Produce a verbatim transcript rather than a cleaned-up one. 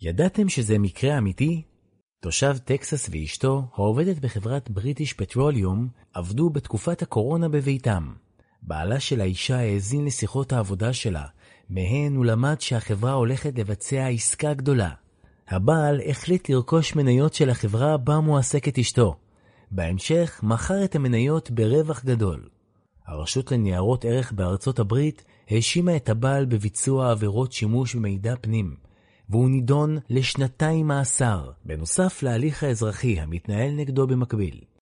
ידעתם שזה מקרה אמיתי? תושב טקסס ואשתו, העובדת בחברת בריטיש פטרוליום, עבדו בתקופת הקורונה בביתם. בעלה של האישה האזין לשיחות העבודה שלה, מהן הוא למד שהחברה הולכת לבצע עסקה גדולה. הבעל החליט לרכוש מניות של החברה בה מועסקת אשתו. בהמשך מכר את המניות ברווח גדול. הרשות לניירות ערך בארצות הברית האשימה את הבעל בביצוע עבירות שימוש במידע פנים, והוא נידון לשנתיים מאסר, בנוסף להליך האזרחי המתנהל נגדו במקביל.